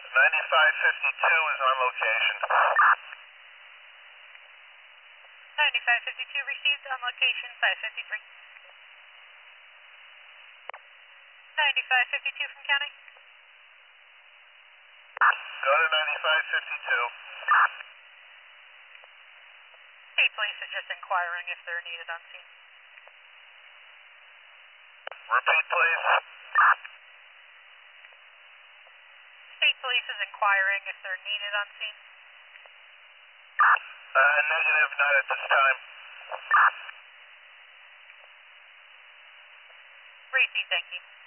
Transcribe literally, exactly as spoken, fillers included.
ninety-five fifty-two is on location. ninety-five fifty-two received on location five fifty-three. ninety-five fifty-two from county. Go to ninety-five fifty-two. State police is just inquiring if they're needed on scene. Repeat, please. State police is inquiring if they're needed on scene. Uh, negative, not at this time. Receive, thank you.